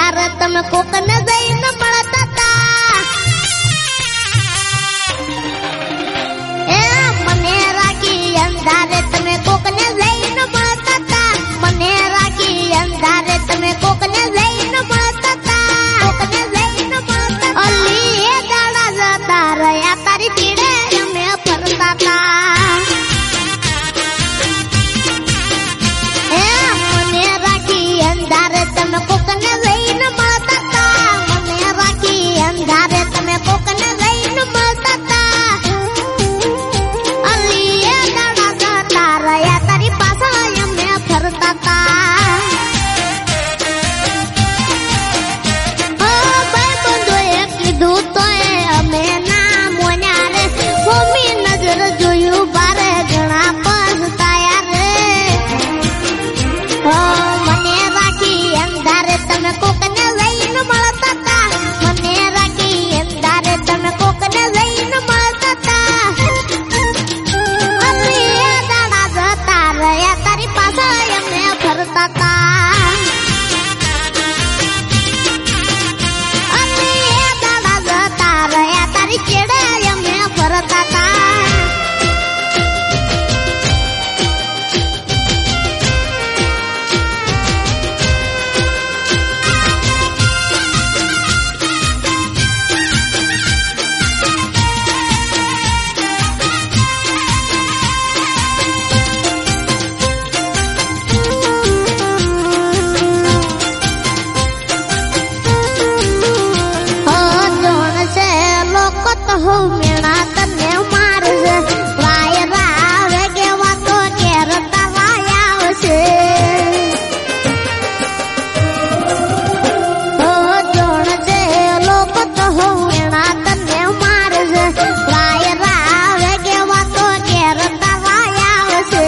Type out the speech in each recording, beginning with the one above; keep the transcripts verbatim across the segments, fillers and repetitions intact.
અંધારે તમે કોકને જઈને મળતા તા એ મને રાખી અંધારે તમે કોકને જઈને મળતા તા મને રાખી અંધારે તમે કોકને જઈને મળતા તા કોકને જઈને મળતા અલી એ દાડા જતા રહ્યા તારી ચીડે અમે ફરતા તા એ મને રાખી અંધારે તમે કોકને જઈને મળતા તા મને રાખી અંધારે તમે કોકને જઈને મળતા તા અલી એ દાડા જતા રહ્યા તારી પાછળ અમે ફરતા તા ઓ ભાઈ બંધોએ કીધું તોય અમે ના મોન્યા રે મમ્મી નજર જોયું બારે ઘણા પછતાયા રે ઓ મને રાખી અંધારે તમે કોકને લઈને મળતા તા મને રાખી અંધારે તમે કોકને લઈને મળતા તા અરે એ દાડા જતા રહ્યા તારી પાછળ અમે ફરતા તા અરે એ દાડા જતા રહ્યા તારી ચેડે અમે ફરતા તા હો મેણા તને મારશે વાયરા વેગે વાતો કેરતા વાયા આવશે હો જોણ છે લોકો તો હો મેણા તને મારશે વાયરા વેગે વાતો કેરતા વાયા આવશે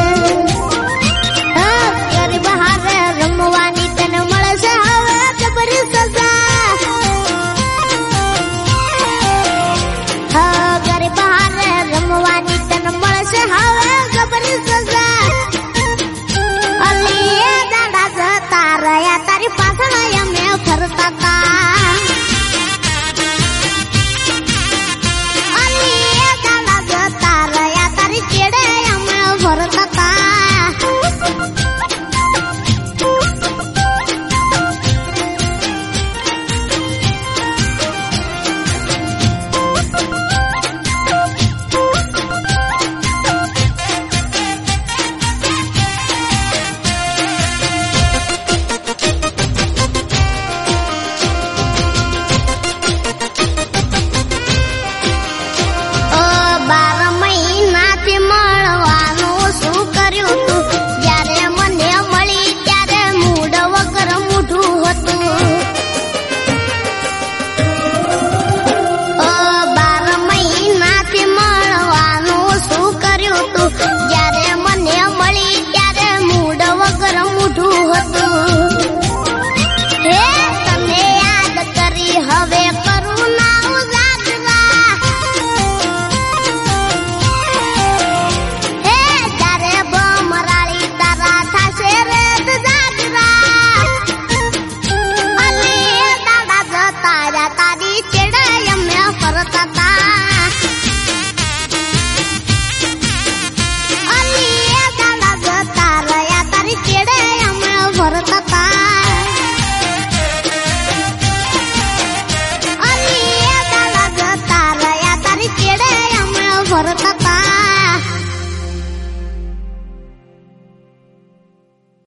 ગરીબ હારે રમવાની તને મળશે હવે જબરી સજા ગરીબ હારે રમવાની તને મળશે હવે જબરી સજા અલી એ દાડા જતા રહ્યા તારી પાછળ અમે ફરતા તા